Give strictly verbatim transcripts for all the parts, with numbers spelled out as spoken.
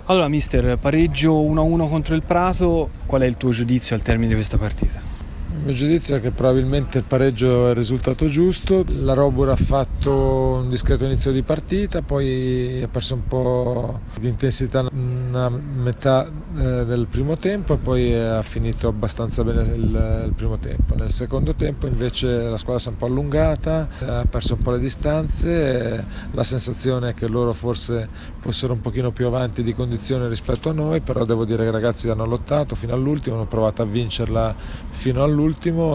Allora, mister, pareggio uno a uno contro il Prato, qual è il tuo giudizio al termine di questa partita? Il mio giudizio è che probabilmente il pareggio è il risultato giusto. La Robur ha fatto un discreto inizio di partita, poi ha perso un po' di intensità a metà eh, del primo tempo e poi ha finito abbastanza bene il, il primo tempo. Nel secondo tempo invece la squadra si è un po' allungata, ha perso un po' le distanze, la sensazione è che loro forse fossero un pochino più avanti di condizione rispetto a noi, però devo dire che i ragazzi hanno lottato fino all'ultimo, hanno provato a vincerla fino all'ultimo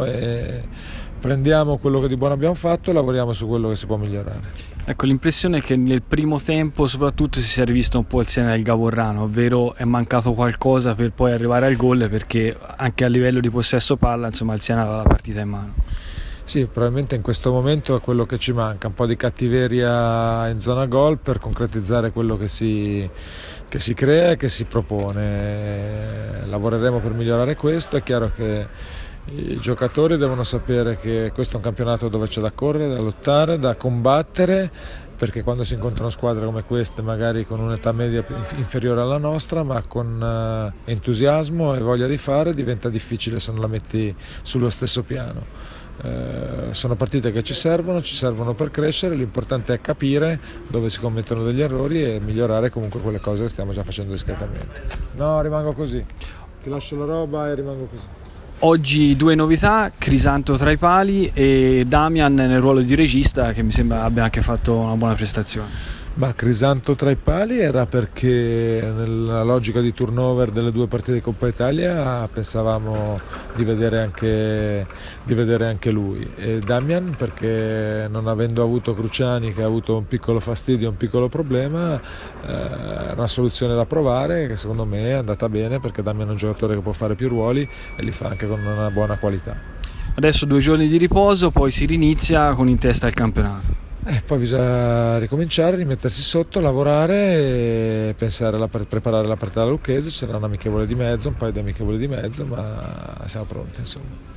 e prendiamo quello che di buono abbiamo fatto e lavoriamo su quello che si può migliorare. Ecco, l'impressione è che nel primo tempo soprattutto si sia rivisto un po' il seme del Gavorrano, ovvero è mancato qualcosa per poi arrivare al gol, perché anche a livello di possesso palla, insomma, il Siena aveva la partita in mano. Sì, probabilmente in questo momento è quello che ci manca, un po' di cattiveria in zona gol per concretizzare quello che si, che si crea e che si propone. Lavoreremo per migliorare questo, è chiaro che i giocatori devono sapere che questo è un campionato dove c'è da correre, da lottare, da combattere, perché quando si incontrano squadre come queste, magari con un'età media inferiore alla nostra, ma con entusiasmo e voglia di fare, diventa difficile se non la metti sullo stesso piano. Eh, sono partite che ci servono, ci servono per crescere, l'importante è capire dove si commettono degli errori e migliorare comunque quelle cose che stiamo già facendo discretamente. No, rimango così, ti lascio la roba e rimango così. Oggi due novità, Crisanto tra i pali e Damian nel ruolo di regista, che mi sembra abbia anche fatto una buona prestazione. Ma Crisanto tra i pali era perché nella logica di turnover delle due partite di Coppa Italia pensavamo di vedere anche, di vedere anche lui, e Damian perché non avendo avuto Cruciani, che ha avuto un piccolo fastidio, un piccolo problema, eh, era una soluzione da provare che secondo me è andata bene, perché Damian è un giocatore che può fare più ruoli e li fa anche con una buona qualità. Adesso due giorni di riposo, poi si rinizia con in testa il campionato. Eh, poi bisogna ricominciare, rimettersi sotto, lavorare e pensare a preparare la partita alla Lucchese. Ci sarà un amichevole di mezzo, un paio di amichevoli di mezzo, ma siamo pronti, insomma.